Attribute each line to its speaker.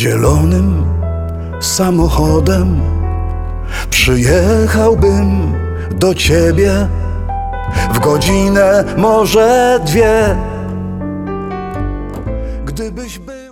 Speaker 1: zielonym samochodem przyjechałbym do ciebie w godzinę, może dwie, gdybyś był